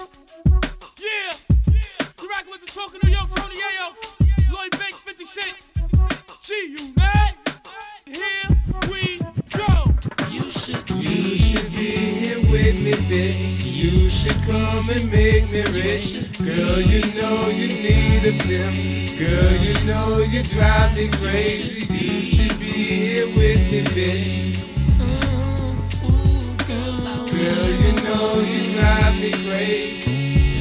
Yeah, you rockin' with the Talking New York, Tony Ayo, Lloyd Banks, 50 Cent, G-Unit. Here we go. You should be here with me, bitch. You should come and make me rich. Girl, you know you need a pimp. Girl, you know you drive me crazy. You should be here with me, bitch. Girl, you know you drive me crazy.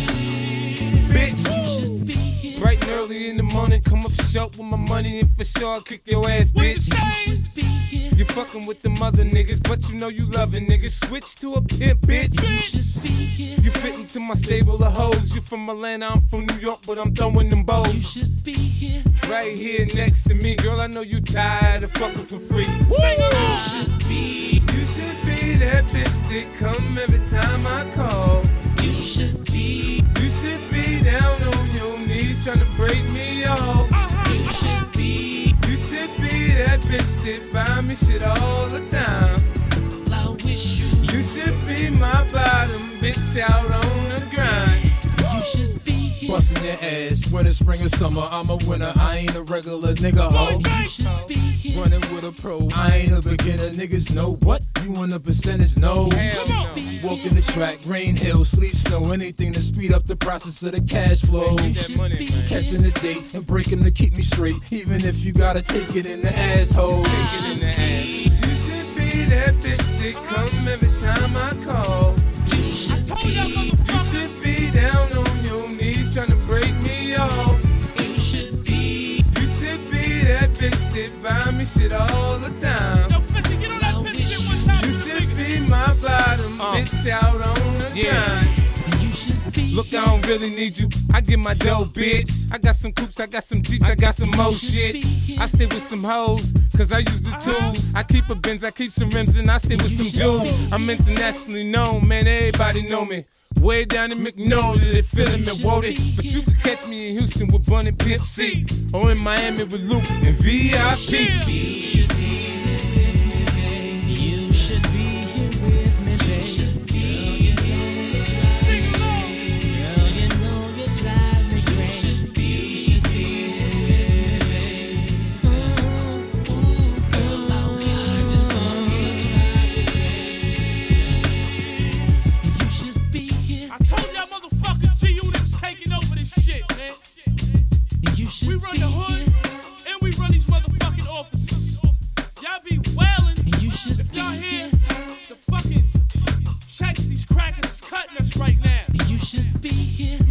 Bitch, you should be here. Bright and early in the morning, come up short with my money, and for sure I'll kick your ass, bitch. You should be here. You fucking with them other niggas, but you know you loving niggas. Switch to a pimp, bitch. You should be here. You fit into my stable of hoes. You from Atlanta, I'm from New York, but I'm throwing them bows. You should be here. Right here next to me, girl, I know you tired of fucking for free. Sing along. You should be. You should be that bitch that come every time I call. You should be. You should be down on your knees trying to break me off. You should be. You should be that bitch that buy me shit all the time. I wish you. You should be my bottom bitch out on the grind. You should be here. Bustin' your ass, winter, spring, or summer. I'm a winner, I ain't a regular nigga hoe. You should be here. Running with a pro, I ain't a beginner. Niggas know what? You want a percentage? No. Walking the track, rain, hail, sleet, snow, anything to speed up the process of the cash flow. Catching the date and breaking to keep me straight, even if you gotta take it in the asshole. You should be that bitch that come every time I call. You should be. You should be down on your knees trying to break me off. You should be. You should be that bitch that buy me shit all the time. Yo, 50, get on that pitch shit one time. You should be my bottom bitch out on the grind. You should be. Look, I don't really need you. I get my dough, bitch. I got some coupes, I got some Jeeps, I got some more shit. I stay with some hoes, cause I use the tools. I keep a Benz, I keep some rims, and I stay with some jewels. I'm internationally known, man, everybody know me. Way down in Magnolia, they feeling me, won't it? But you can catch me in Houston with Bun and Pimp C, or in Miami with Luke and VIP. You should be here with me, baby. You should be here with me, baby. You should be here. Sing along. Girl, you know you drive me crazy. You should be here with me, baby. Ooh, girl, I wish you just saw me drive me crazy. You should be here. I told y'all motherfuckers, G-Unit's taking over this shit, man. You should We run the hood, and we run these motherfucking offices. Y'all be wailing. If y'all hear the fucking checks these crackers is cutting us right now. You should be here.